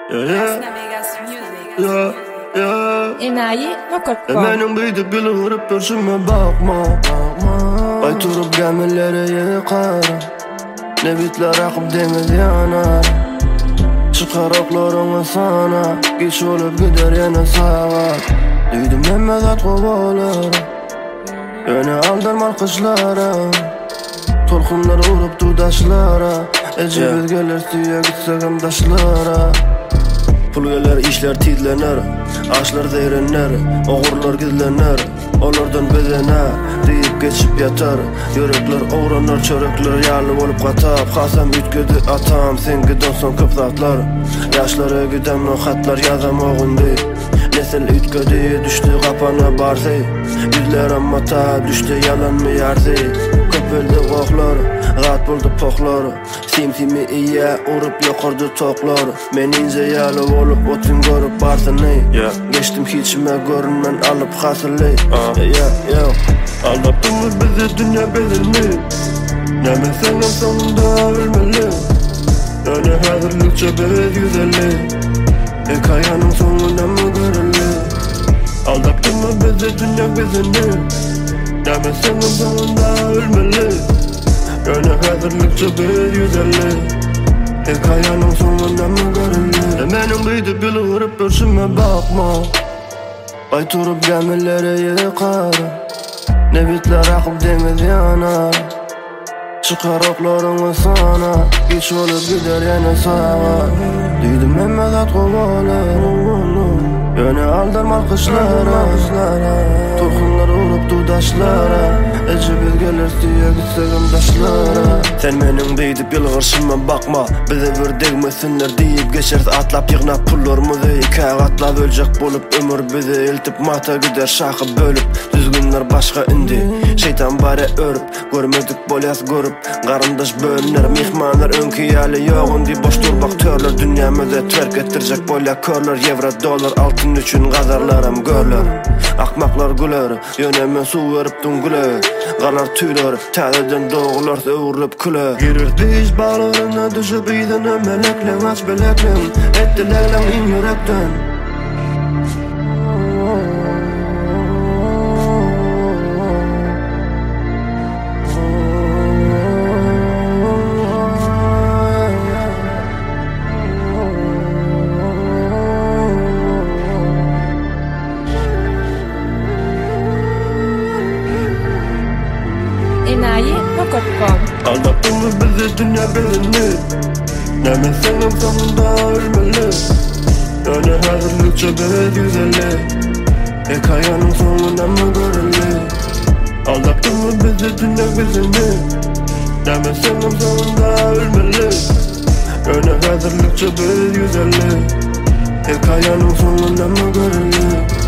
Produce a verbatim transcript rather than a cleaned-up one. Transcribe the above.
Yeah, yeah, yeah, yeah. Enayi Rocket Pop. Emenim büyüdü bile vurup peşime bakma. Bayturup gemilleri yıkarım. Ne bitler akıp deniz yanar. Çıkar oklarını sana. Geç olup gider yana sağa. Duydum Mehmet kovalarım. Yöne aldırma kışlara. Torkunlar vurup dudaşlara. Ece yeah. Biz gelir suya gitsegim daşlara. Pul gelir işler titlener. Ağaçlar değrenler. Oğurlar gizlenir. Onlardan bedene deyip geçip yatar. Yürekler uğranır, çörekler yerli olup katap. Kasam ütkedi atam, sen gidon son kıptatlar. Yaşlara gidem o hatlar yazam oğun dey. Nesil ütkedi düştü kapana barzey. Yüzler amma ta düştü yalan mı yarzey. Köpüldü qoqlar, rahat buldu poqlar. Sim-simi iya urup yoqurdu toqlar. Men ince yalı olup otun görüp barsını yeah. Geçtim hiçime görünmen alıp hasılı uh. yeah, yeah. Aldattın mı bizi dünya belirli. Neme senin sonunda ölmeli. Yani hazırlıkça biz güzelli. Hikayenin sonunda mı görüldü. Aldattın mı bizi dünya belirli. Neme senin sonunda ölmeli. Yani hazırlıkça biz güzelli. Hikayenin sonunda mı görüldü. Emenim büyüdü bile vurup peşime bakma. Bayturup gemilleri yıkarım. Ne bitler akıp deniz yanar. Çıkar oklarını sana. Geç olup gider yana sağa. Duydum Mehmet kovalarım. Yöne aldırma kışlara. Torkunlar vurup dudaşlara. Ece biz gelir suya gitsegim daşlara. Sen benim deyip yılgırşıma bakma. Bize bir degmesinler deyip geçeriz atlap yığnap pullarımızı hikaye atlap ölecek bolup ömür bizi eltip mata gider şakı bölüp. Düzgünler başka indi. Şeytan bari örüp görmedik bolyas görüp. Qarındaş bölünür mihmanlar önkü yali yoğun di boş durbaktörler. Dünyamıza terk ettirecek bolya körler. Evra dolar altın üçün gazarlarım görler. Akmaklar güler. Yönemen su verip dün güler. Qalar tüyler, tədədən doğular öğürlüp külə. Girir diş bağlarına düşüp iyidine meleklen aç beleklen. Ettilerlen in yürekten. Enayi Rocket Pop. Aldattın mı bizi dünya belirli. Neme senin sonunda ölmeli. Yani hazırlıkça biz güzelli. Hikayenin sonunda mı görüldü. Aldattın mı bizi dünya belirli. Neme senin sonunda ölmeli. Yani hazırlıkça biz güzelli. Hikayenin sonunda mı görüldü.